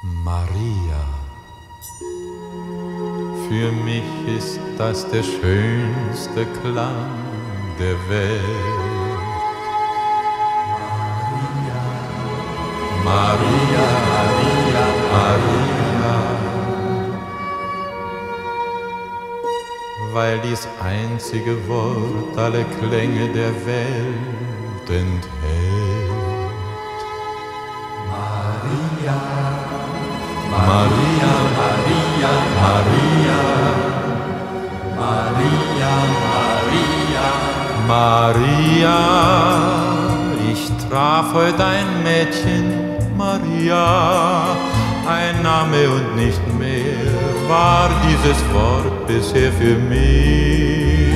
Maria, für mich ist das der schönste Klang der Welt. Maria, Maria, Maria, weil dies einzige Wort alle Klänge der Welt enthält. Maria, Maria, Maria, Maria, Maria, Maria, Maria, ich traf heute ein Mädchen, Maria, ein Name und nicht mehr war dieses Wort bisher für mich.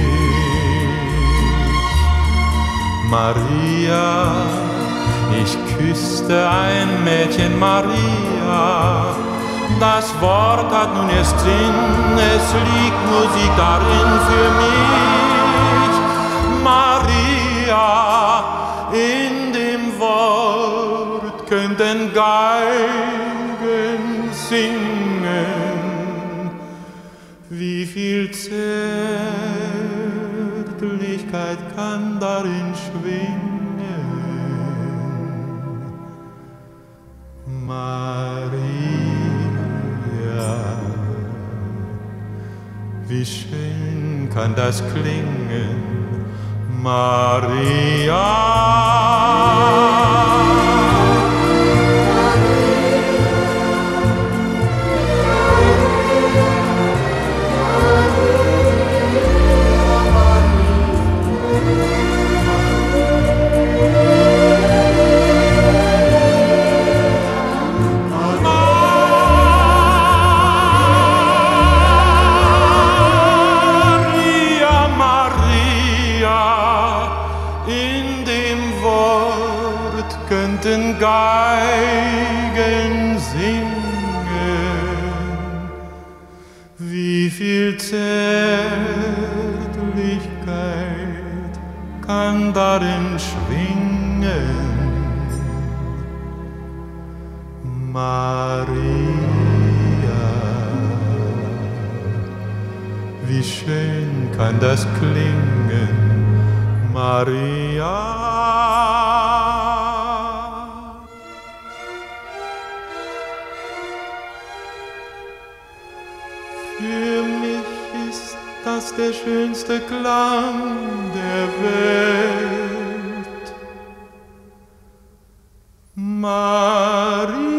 Maria, ich küsste ein Mädchen, Maria, das Wort hat nun erst Sinn, es liegt Musik darin für mich. Maria, in dem Wort könnten Geigen singen, wie viel Zärtlichkeit kann darin schwingen. Maria, wie schön kann das klingen, Maria. In dem Wort könnten Geigen singen, wie viel Zärtlichkeit kann darin schwingen. Maria, wie schön kann das klingen, Maria. Für mich ist das der schönste Klang der Welt, Maria.